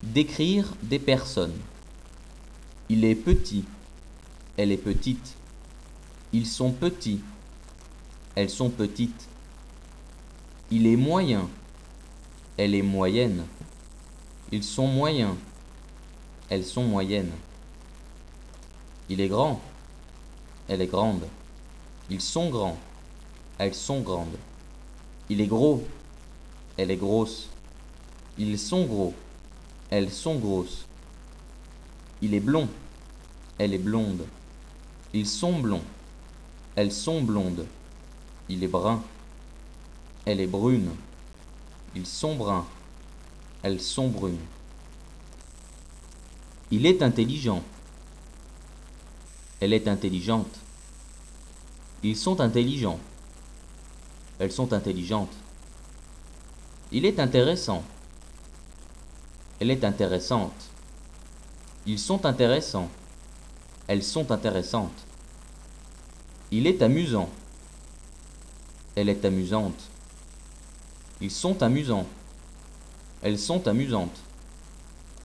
Décrire des personnes. Il est petit. Elle est petite. Ils sont petits. Elles sont petites. Il est moyen. Elle est moyenne. Ils sont moyens. Elles sont moyennes. Il est grand. Elle est grande. Ils sont grands. Elles sont grandes. Il est gros. Elle est grosse. Ils sont gros. Elles sont grosses. Il est blond. Elle est blonde. Ils sont blonds. Elles sont blondes. Il est brun. Elle est brune. Ils sont bruns. Elles sont brunes. Il est intelligent. Elle est intelligente. Ils sont intelligents. Elles sont intelligentes. Il est intéressant. Elle est intéressante. Ils sont intéressants. Elles sont intéressantes. Il est amusant. Elle est amusante. Ils sont amusants. Elles sont amusantes.